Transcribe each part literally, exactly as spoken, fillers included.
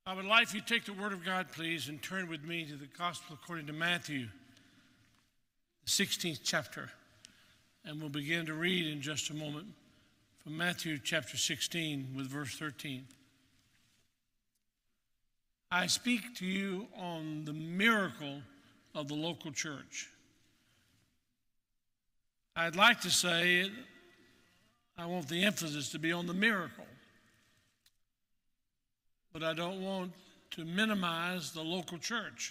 I would like for you to take the Word of God, please, and turn with me to the Gospel according to Matthew, the sixteenth chapter. And we'll begin to read in just a moment from Matthew chapter sixteen with verse thirteen. I speak to you on the miracle of the local church. I'd like to say I want the emphasis to be on the miracle, but I don't want to minimize the local church.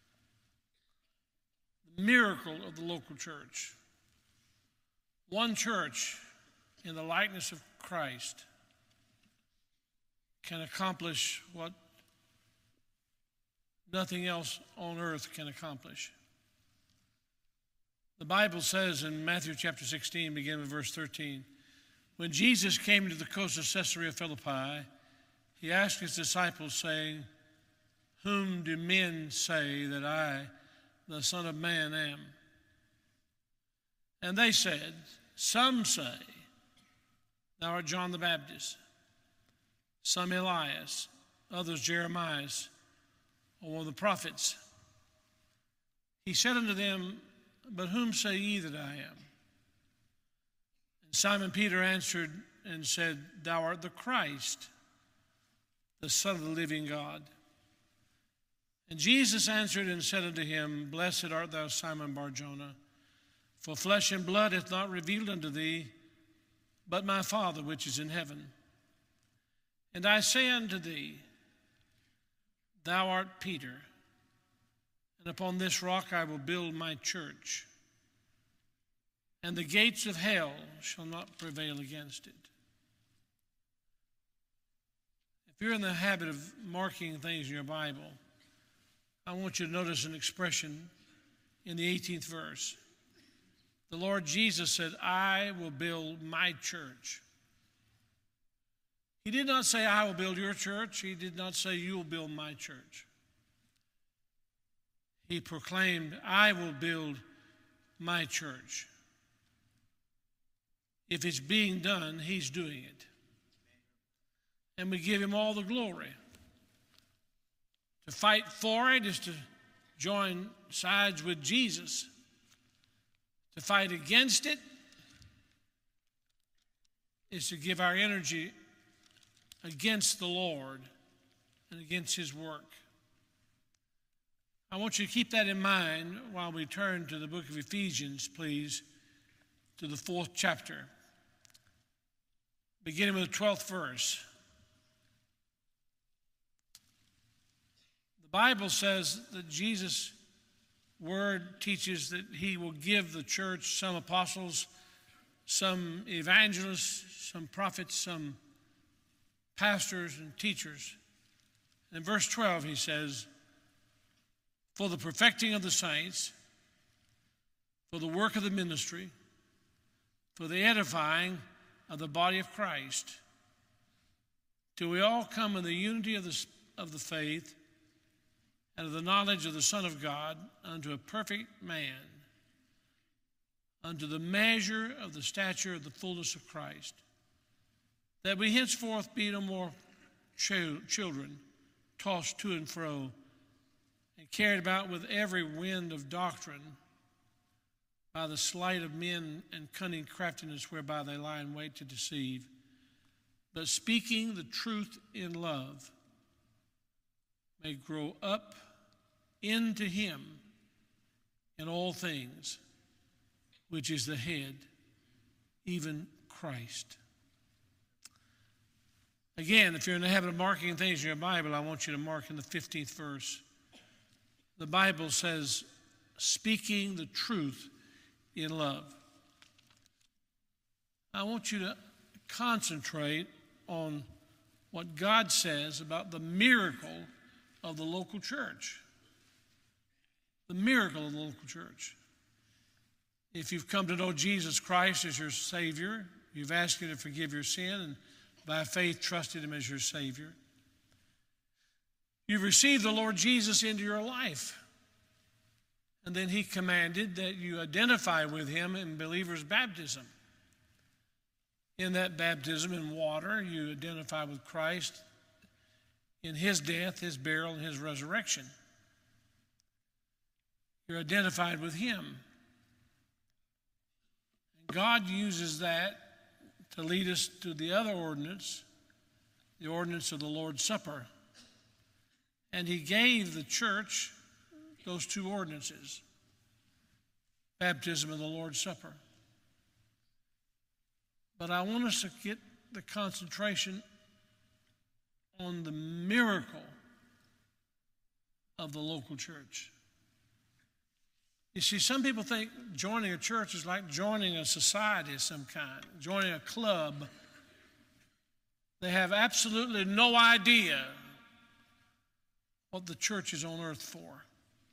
The miracle of the local church. One church in the likeness of Christ can accomplish what nothing else on earth can accomplish. The Bible says in Matthew chapter sixteen, beginning with verse thirteen, when Jesus came to the coast of Caesarea Philippi, he asked his disciples, saying, whom do men say that I, the Son of Man, am? And they said, some say, thou art John the Baptist, some Elias, others Jeremiah, or one of the prophets. He said unto them, but whom say ye that I am? And Simon Peter answered and said, thou art the Christ, the Son of the living God. And Jesus answered and said unto him, blessed art thou, Simon Bar-Jonah, for flesh and blood hath not revealed unto thee, but my Father which is in heaven. And I say unto thee, thou art Peter, and upon this rock I will build my church, and the gates of hell shall not prevail against it. If you're in the habit of marking things in your Bible, I want you to notice an expression in the eighteenth verse. The Lord Jesus said, I will build my church. He did not say, I will build your church. He did not say, you will build my church. He proclaimed, I will build my church. If it's being done, he's doing it. And we give him all the glory. To fight for it is to join sides with Jesus. To fight against it is to give our energy against the Lord and against his work. I want you to keep that in mind while we turn to the book of Ephesians, please, to the fourth chapter, beginning with the twelfth verse. The Bible says that Jesus' word teaches that he will give the church some apostles, some evangelists, some prophets, some pastors and teachers. In verse twelve, he says, for the perfecting of the saints, for the work of the ministry, for the edifying of the body of Christ, till we all come in the unity of the, of the faith and of the knowledge of the Son of God, unto a perfect man, unto the measure of the stature of the fullness of Christ, that we henceforth be no more ch- children, tossed to and fro, and carried about with every wind of doctrine, by the sleight of men and cunning craftiness whereby they lie in wait to deceive, but speaking the truth in love, may grow up into him in all things, which is the head, even Christ. Again, if you're in the habit of marking things in your Bible, I want you to mark in the fifteenth verse. The Bible says, speaking the truth in love. I want you to concentrate on what God says about the miracle of the local church. The miracle of the local church. If you've come to know Jesus Christ as your Savior, you've asked him to forgive your sin and by faith trusted him as your Savior, you've received the Lord Jesus into your life. And then he commanded that you identify with him in believer's baptism. In that baptism in water, you identify with Christ in his death, his burial, and his resurrection. You're identified with him. God uses that to lead us to the other ordinance, the ordinance of the Lord's Supper. And he gave the church those two ordinances, baptism and the Lord's Supper. But I want us to get the concentration on the miracle of the local church. You see, some people think joining a church is like joining a society of some kind, joining a club. They have absolutely no idea what the church is on earth for.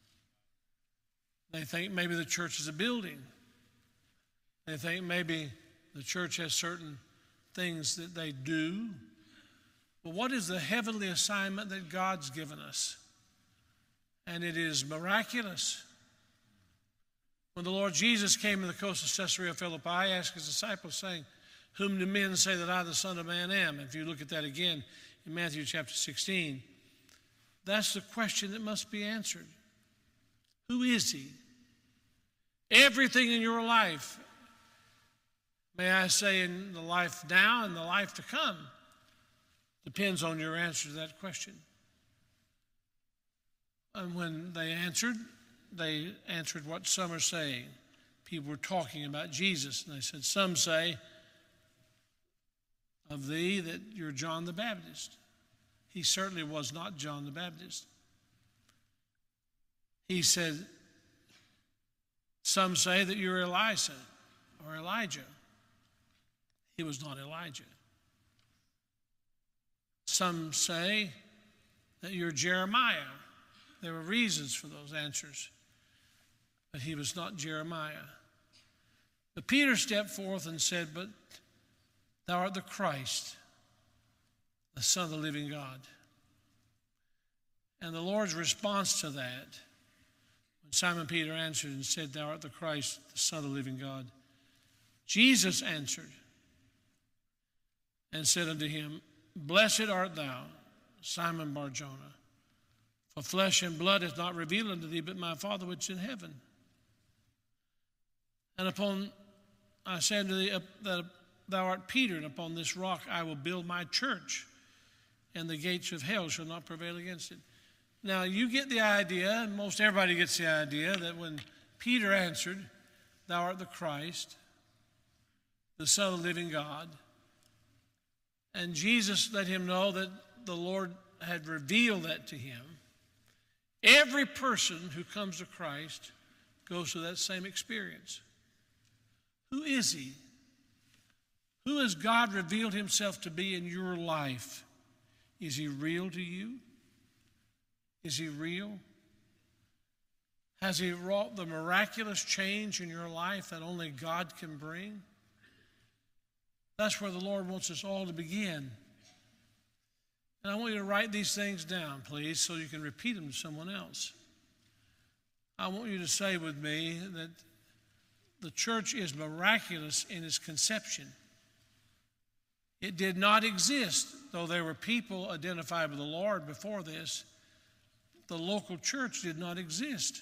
They think maybe the church is a building. They think maybe the church has certain things that they do. But what is the heavenly assignment that God's given us? And it is miraculous. When the Lord Jesus came to the coast of Caesarea Philippi, he asked his disciples, saying, "Whom do men say that I, the Son of Man, am?" If you look at that again in Matthew chapter sixteen, that's the question that must be answered. Who is he? Everything in your life, may I say in the life now and the life to come, depends on your answer to that question. And when they answered, they answered what some are saying. People were talking about Jesus, and they said, some say of thee that you're John the Baptist. He certainly was not John the Baptist. He said, some say that you're Elisha or Elijah. He was not Elijah. Some say that you're Jeremiah. There were reasons for those answers, but he was not Jeremiah. But Peter stepped forth and said, but thou art the Christ, the Son of the living God. And the Lord's response to that, when Simon Peter answered and said, thou art the Christ, the Son of the living God, Jesus answered and said unto him, blessed art thou, Simon Bar-Jonah, for flesh and blood hath not revealed unto thee, but my Father which is in heaven. And upon, I say unto thee, that thou art Peter, and upon this rock I will build my church, and the gates of hell shall not prevail against it. Now, you get the idea, and most everybody gets the idea, that when Peter answered, thou art the Christ, the Son of the living God, and Jesus let him know that the Lord had revealed that to him, every person who comes to Christ goes through that same experience. Who is he? Who has God revealed himself to be in your life? Is he real to you? Is he real? Has he wrought the miraculous change in your life that only God can bring? That's where the Lord wants us all to begin. And I want you to write these things down, please, so you can repeat them to someone else. I want you to say with me that the church is miraculous in its conception. It did not exist, though there were people identified with the Lord before this. The local church did not exist.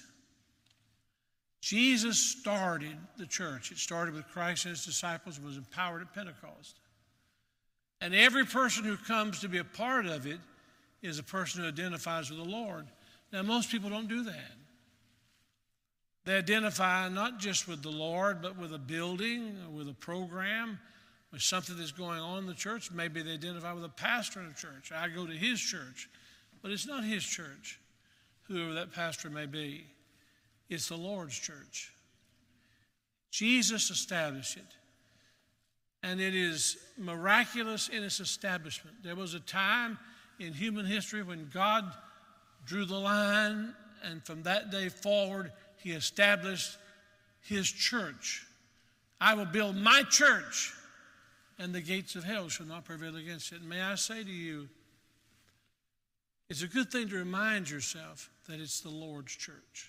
Jesus started the church. It started with Christ and his disciples and was empowered at Pentecost. And every person who comes to be a part of it is a person who identifies with the Lord. Now, most people don't do that. They identify not just with the Lord, but with a building, or with a program, with something that's going on in the church. Maybe they identify with a pastor in a church. I go to his church, but it's not his church, whoever that pastor may be. It's the Lord's church. Jesus established it. And it is miraculous in its establishment. There was a time in human history when God drew the line, and from that day forward, he established his church. I will build my church, and the gates of hell shall not prevail against it. And may I say to you, it's a good thing to remind yourself that it's the Lord's church.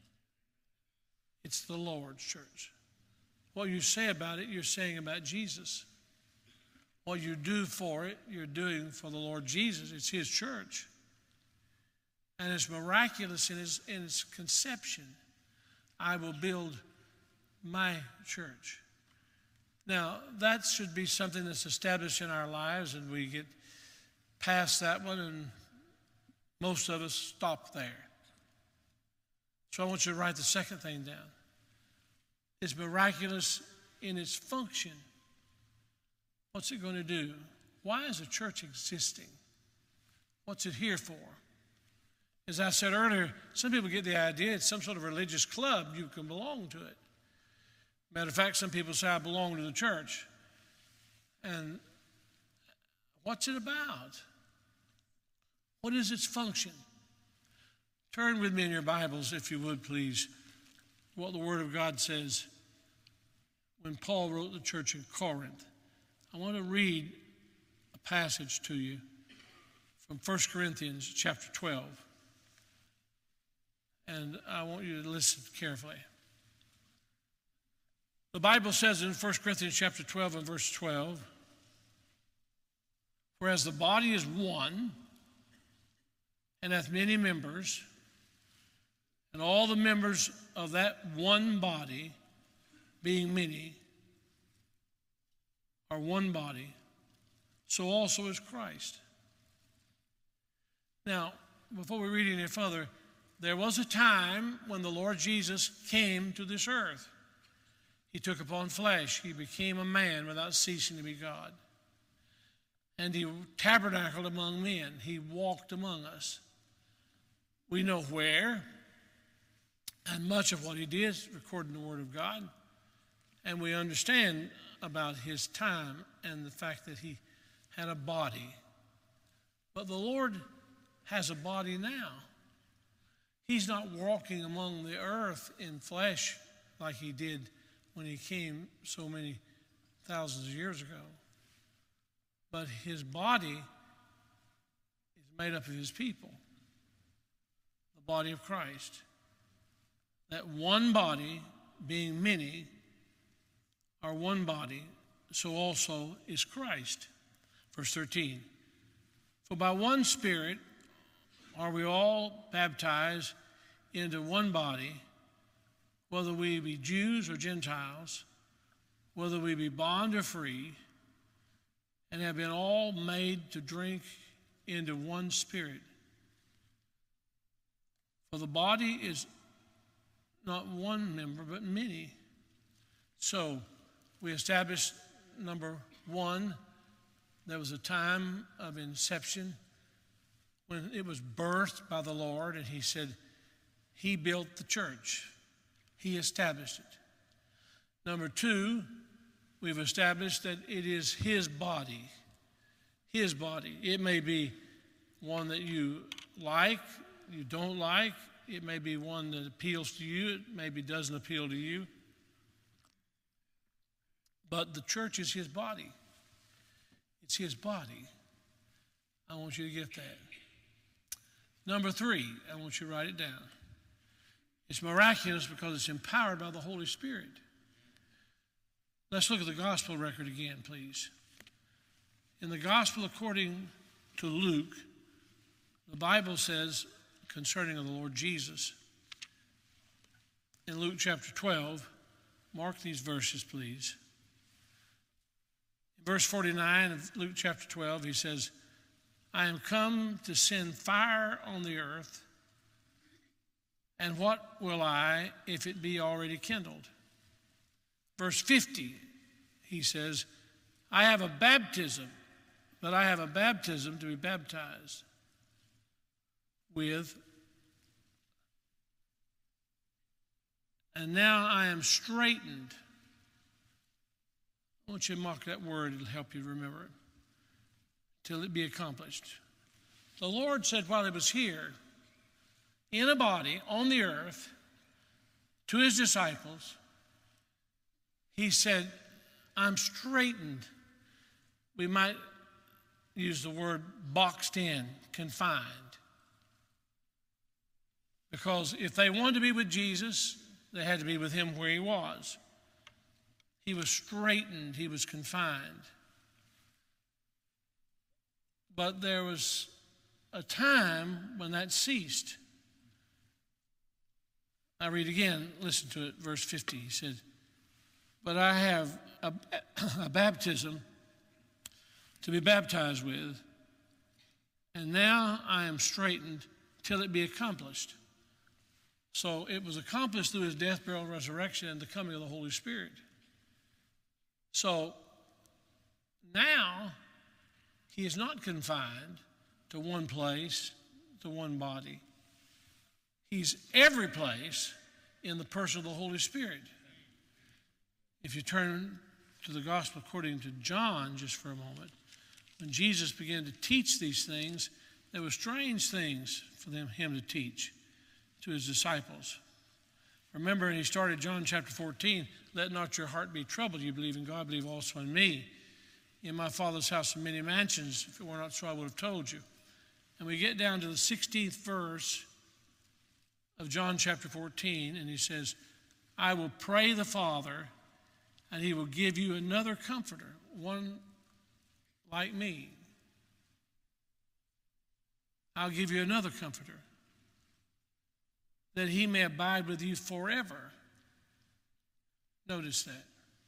It's the Lord's church. What you say about it, you're saying about Jesus. What you do for it, you're doing for the Lord Jesus. It's his church. And it's miraculous in, his, in its conception. I will build my church. Now, that should be something that's established in our lives, and we get past that one, and most of us stop there. So I want you to write the second thing down. It's miraculous in its function. What's it going to do? Why is a church existing? What's it here for? As I said earlier, some people get the idea it's some sort of religious club. You can belong to it. Matter of fact, some people say, I belong to the church. And what's it about? What is its function? Turn with me in your Bibles, if you would, please, what the Word of God says when Paul wrote the church in Corinth. I want to read a passage to you from First Corinthians chapter twelve. And I want you to listen carefully. The Bible says in First Corinthians chapter twelve and verse twelve, whereas the body is one and hath many members, and all the members of that one body, being many, are one body, so also is Christ. Now, before we read any further, there was a time when the Lord Jesus came to this earth. He took upon flesh. He became a man without ceasing to be God. And he tabernacled among men. He walked among us. We know where, and much of what he did is recorded in the Word of God. And we understand about his time and the fact that he had a body. But the Lord has a body now. He's not walking among the earth in flesh like he did when he came so many thousands of years ago. But his body is made up of his people, the body of Christ. That one body, being many, are one body, so also is Christ. Verse thirteen, for by one Spirit are we all baptized into one body, whether we be Jews or Gentiles, whether we be bond or free, and have been all made to drink into one Spirit. For the body is not one member, but many. So we established, number one, there was a time of inception when it was birthed by the Lord, and he said he built the church. He established it. Number two, we've established that it is his body. His body. It may be one that you like, you don't like. It may be one that appeals to you. It maybe doesn't appeal to you. But the church is his body. It's his body. I want you to get that. Number three, I want you to write it down. It's miraculous because it's empowered by the Holy Spirit. Let's look at the gospel record again, please. In the gospel according to Luke, the Bible says concerning the Lord Jesus, in Luke chapter twelve, mark these verses, please. In verse forty-nine of Luke chapter twelve, he says, I am come to send fire on the earth, and what will I if it be already kindled? Verse fifty, he says, I have a baptism, but I have a baptism to be baptized with, and now I am straitened. I want you to mark that word, it'll help you remember it, till it be accomplished. The Lord said while he was here, in a body on the earth, to his disciples, he said, I'm straitened. We might use the word boxed in, confined. Because if they wanted to be with Jesus, they had to be with him where he was. He was straitened. He was confined. But there was a time when that ceased. I read again, listen to it, verse fifty. He said, but I have a, a baptism to be baptized with, and now I am straitened till it be accomplished. So it was accomplished through his death, burial, and resurrection, and the coming of the Holy Spirit. So now he is not confined to one place, to one body. He's every place in the person of the Holy Spirit. If you turn to the gospel according to John just for a moment, when Jesus began to teach these things, there were strange things for them, him to teach to his disciples. Remember, he started John chapter fourteen, let not your heart be troubled. You believe in God, believe also in me. In my Father's house are many mansions. If it were not so, I would have told you. And we get down to the sixteenth verse of John chapter fourteen, and he says, I will pray the Father, and he will give you another comforter, one like me. I'll give you another comforter, that he may abide with you forever. Notice that.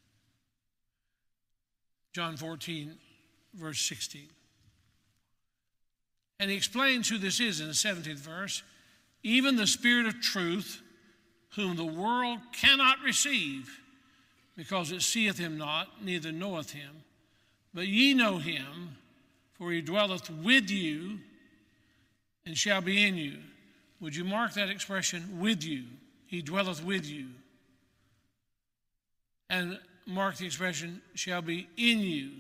John fourteen, verse sixteen. And he explains who this is in the seventeenth verse. Even the Spirit of truth, whom the world cannot receive, because it seeth him not, neither knoweth him. But ye know him, for he dwelleth with you and shall be in you. Would you mark that expression, with you? He dwelleth with you. And mark the expression, shall be in you.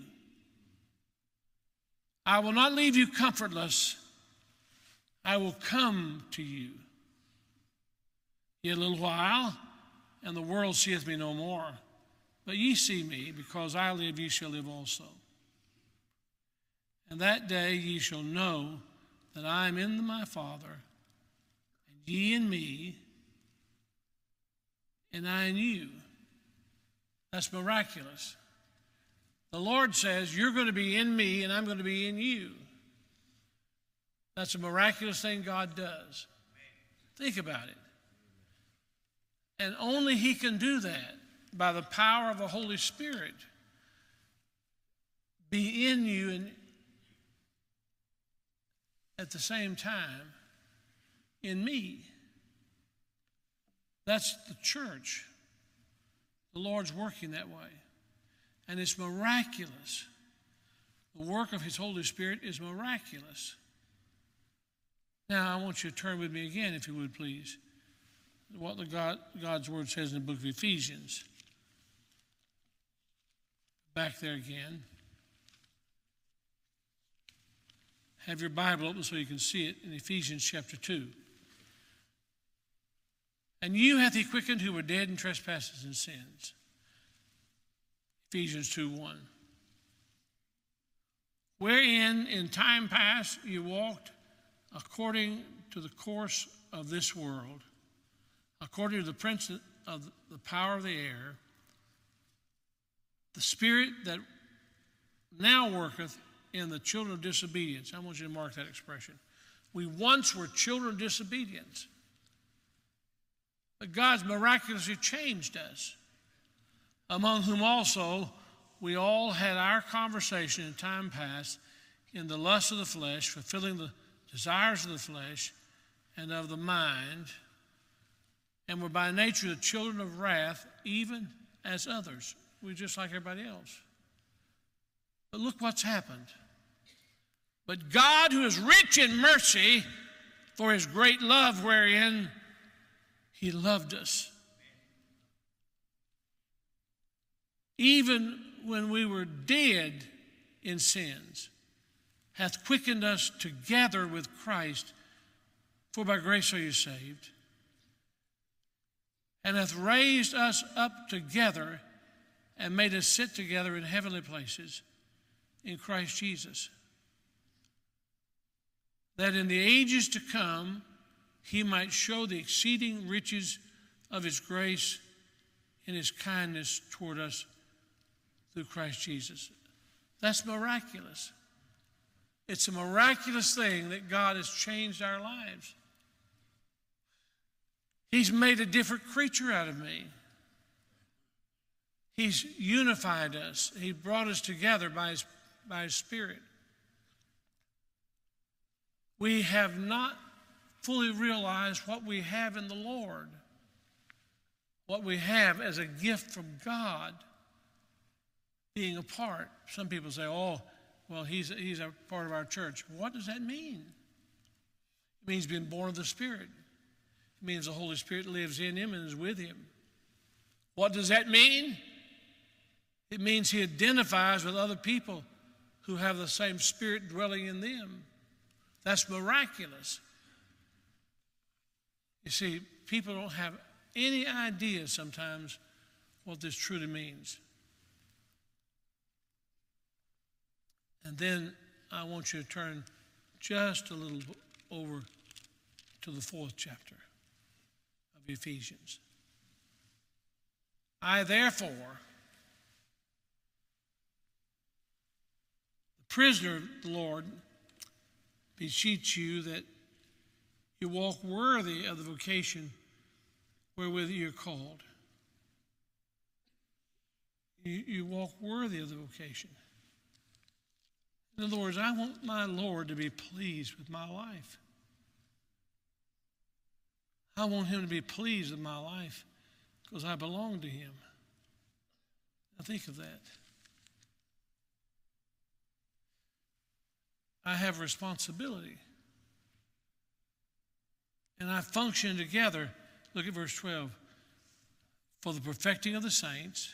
I will not leave you comfortless. I will come to you. Yet a little while, and the world seeth me no more. But ye see me, because I live, ye shall live also. And that day ye shall know that I am in my Father, and ye in me, and I in you. That's miraculous. The Lord says, you're going to be in me, and I'm going to be in you. That's a miraculous thing God does. Think about it. And only he can do that by the power of the Holy Spirit. Be in you and at the same time in me. That's the church. The Lord's working that way. And it's miraculous. The work of his Holy Spirit is miraculous. Now, I want you to turn with me again, if you would, please, what the God, God's Word says in the book of Ephesians. Back there again. Have your Bible open so you can see it in Ephesians chapter two. And you hath he quickened who were dead in trespasses and sins. Ephesians two one. Wherein in time past you walked according to the course of this world, according to the prince of the power of the air, the spirit that now worketh in the children of disobedience. I want you to mark that expression. We once were children of disobedience, but God's miraculously changed us, among whom also we all had our conversation in time past in the lust of the flesh, fulfilling the desires of the flesh and of the mind, and were by nature the children of wrath, even as others. We're just like everybody else. But look what's happened. But God, who is rich in mercy, for his great love wherein he loved us, even when we were dead in sins, hath quickened us together with Christ, for by grace are you saved, and hath raised us up together and made us sit together in heavenly places in Christ Jesus, that in the ages to come he might show the exceeding riches of his grace in his kindness toward us through Christ Jesus. That's miraculous. It's a miraculous thing that God has changed our lives. He's made a different creature out of me. He's unified us. He brought us together by his, by his Spirit. We have not fully realized what we have in the Lord, what we have as a gift from God, being a part. Some people say, oh, well, he's, he's a part of our church. What does that mean? It means being born of the Spirit. It means the Holy Spirit lives in him and is with him. What does that mean? It means he identifies with other people who have the same Spirit dwelling in them. That's miraculous. You see, people don't have any idea sometimes what this truly means. And then I want you to turn just a little over to the fourth chapter of Ephesians. I, therefore, the prisoner of the Lord, beseech you that you walk worthy of the vocation wherewith you are called. You, you walk worthy of the vocation. In other words, I want my Lord to be pleased with my life. I want him to be pleased with my life because I belong to him. Now think of that. I have responsibility. And I function together. Look at verse twelve. For the perfecting of the saints,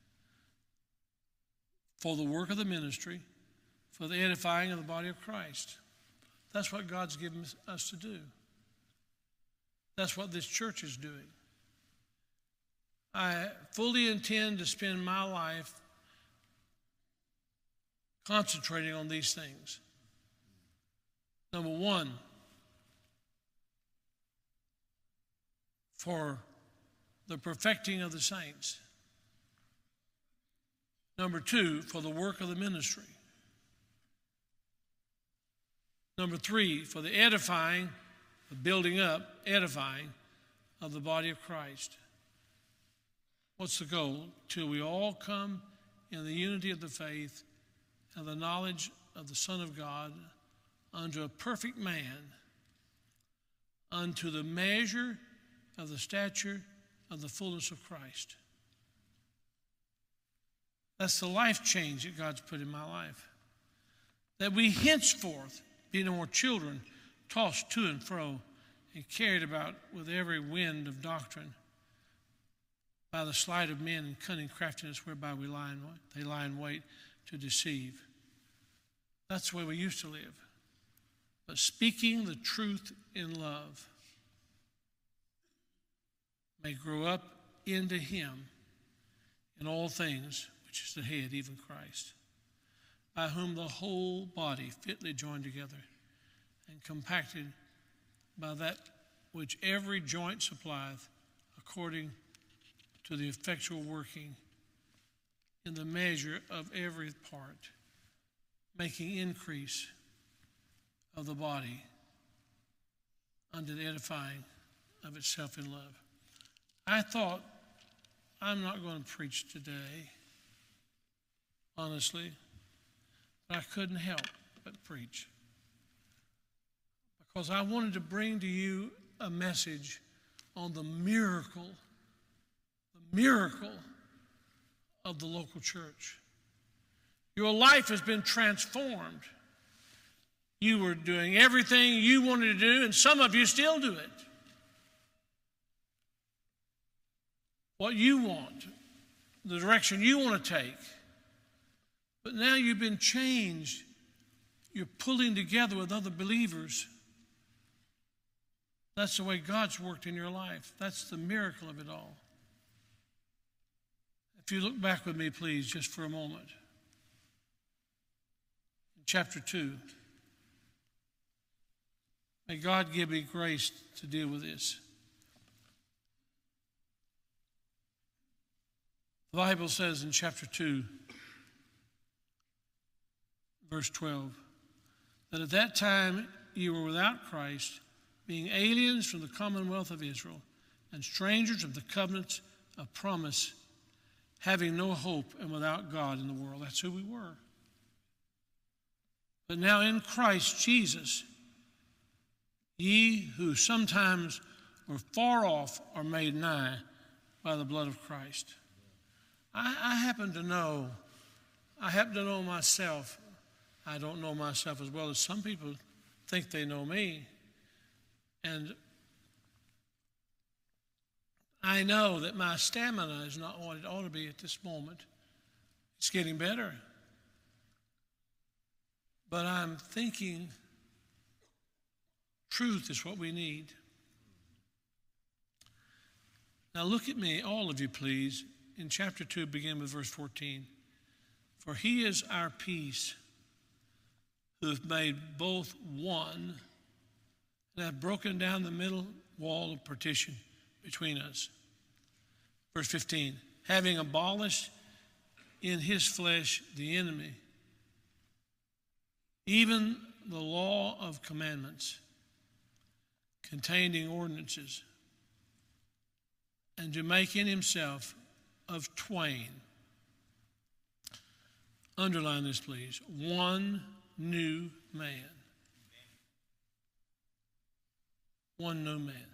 for the work of the ministry, for the edifying of the body of Christ. That's what God's given us to do. That's what this church is doing. I fully intend to spend my life concentrating on these things. Number one, for the perfecting of the saints. Number two, for the work of the ministry. Number three, for the edifying, the building up, edifying of the body of Christ. What's the goal? Till we all come in the unity of the faith and the knowledge of the Son of God unto a perfect man, unto the measure of the stature of the fullness of Christ. That's the life change that God's put in my life. That we henceforth be no more children, tossed to and fro and carried about with every wind of doctrine by the sleight of men and cunning craftiness whereby we lie in, they lie in wait to deceive. That's the way we used to live. But speaking the truth in love may grow up into him in all things, which is the head, even Christ, by whom the whole body fitly joined together and compacted by that which every joint supplieth, according to the effectual working in the measure of every part, making increase of the body unto the edifying of itself in love. I thought, I'm not going to preach today, honestly, but I couldn't help but preach. Because I wanted to bring to you a message on the miracle, the miracle of the local church. Your life has been transformed. You were doing everything you wanted to do, and some of you still do it. What you want, the direction you want to take. But now you've been changed. You're pulling together with other believers. That's the way God's worked in your life. That's the miracle of it all. If you look back with me, please, just for a moment. In chapter two. May God give me grace to deal with this. The Bible says in chapter two, verse twelve, that at that time you were without Christ, being aliens from the commonwealth of Israel and strangers of the covenants of promise, having no hope and without God in the world. That's who we were. But now in Christ Jesus, ye who sometimes were far off are made nigh by the blood of Christ. I, I happen to know, I happen to know myself. I don't know myself as well as some people think they know me. And I know that my stamina is not what it ought to be at this moment. It's getting better. But I'm thinking truth is what we need. Now look at me, all of you, please. In chapter two, begin with verse fourteen. For he is our peace, who hath made both one, and hath broken down the middle wall of partition between us. Verse fifteen, having abolished in his flesh the enemy, even the law of commandments containing ordinances, and to make in himself of twain. Underline this, please. One new man. One new man.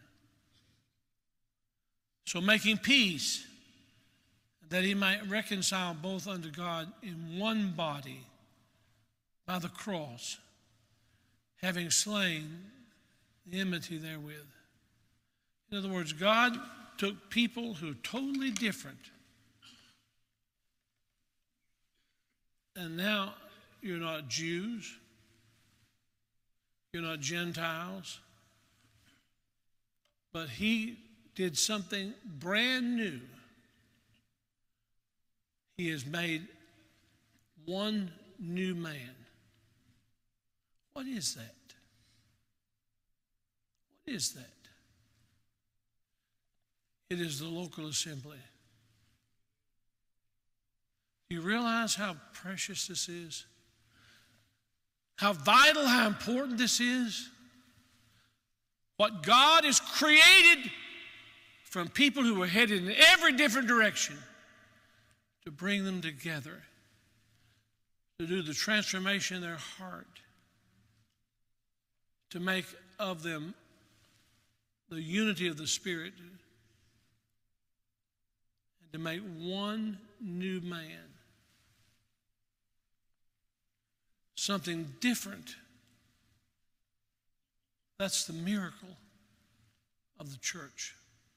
So making peace, that he might reconcile both unto God in one body by the cross, having slain the enmity therewith. In other words, God took people who are totally different, and now you're not Jews, you're not Gentiles, but he did something brand new. He has made one new man. What is that? What is that? It is the local assembly. Do you realize how precious this is? How vital, how important this is? What God has created from people who were headed in every different direction to bring them together, to do the transformation in their heart, to make of them the unity of the Spirit, and to make one new man. Something different. That's the miracle of the church.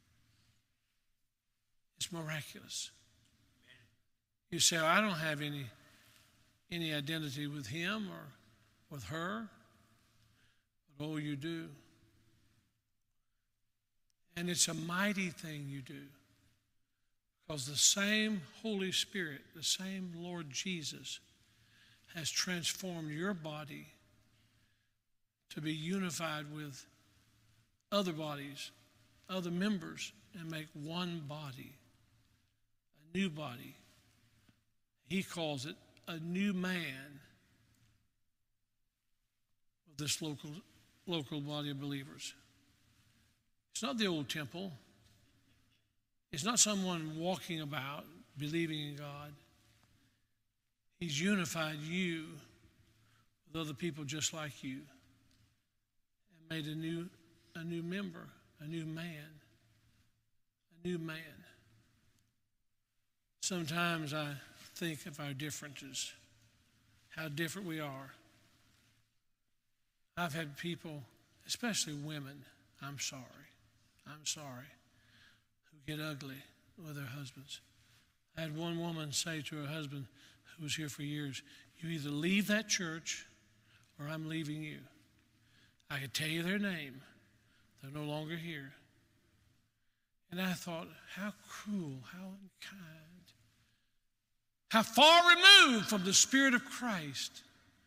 It's miraculous. You say, I don't have any, any identity with him or with her. But oh, you do. And it's a mighty thing you do. Because the same Holy Spirit, the same Lord Jesus, has transformed your body to be unified with other bodies, other members, and make one body, a new body. He calls it a new man of this local, local body of believers. It's not the old temple. It's not someone walking about believing in God. He's unified you with other people just like you and made a new, a new member, a new man, a new man. Sometimes I think of our differences, how different we are. I've had people, especially women, I'm sorry, I'm sorry, who get ugly with their husbands. I had one woman say to her husband, who was here for years, you either leave that church or I'm leaving you. I could tell you their name. They're no longer here. And I thought, how cruel, how unkind, how far removed from the Spirit of Christ.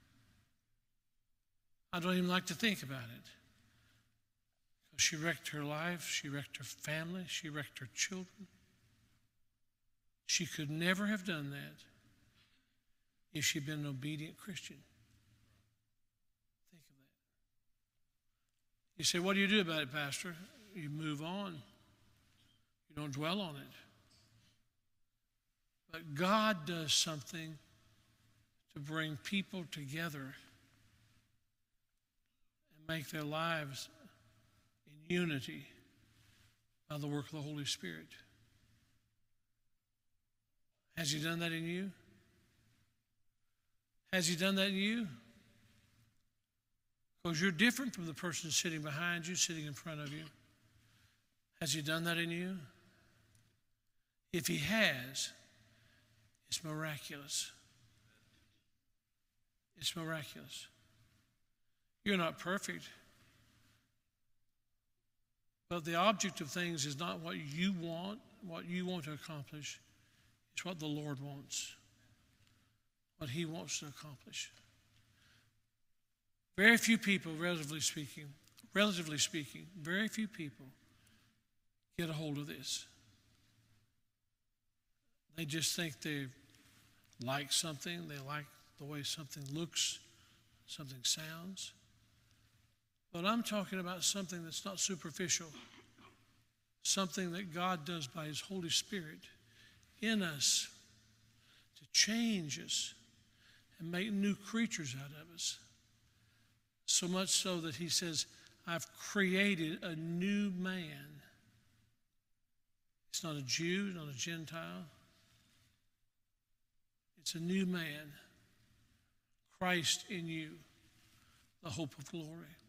I don't even like to think about it. She wrecked her life, she wrecked her family, she wrecked her children. She could never have done that if she'd been an obedient Christian. You say, what do you do about it, Pastor? You move on. You don't dwell on it. But God does something to bring people together and make their lives in unity by the work of the Holy Spirit. Has He done that in you? Has He done that in you? Because you're different from the person sitting behind you, sitting in front of you. Has He done that in you? If He has, it's miraculous. It's miraculous. You're not perfect. But the object of things is not what you want, what you want to accomplish. It's what the Lord wants, what He wants to accomplish. Very few people, relatively speaking, relatively speaking, very few people get a hold of this. They just think they like something, they like the way something looks, something sounds. But I'm talking about something that's not superficial, something that God does by His Holy Spirit in us to change us and make new creatures out of us. So much so that He says, I've created a new man. It's not a Jew, not a Gentile. It's a new man. Christ in you, the hope of glory.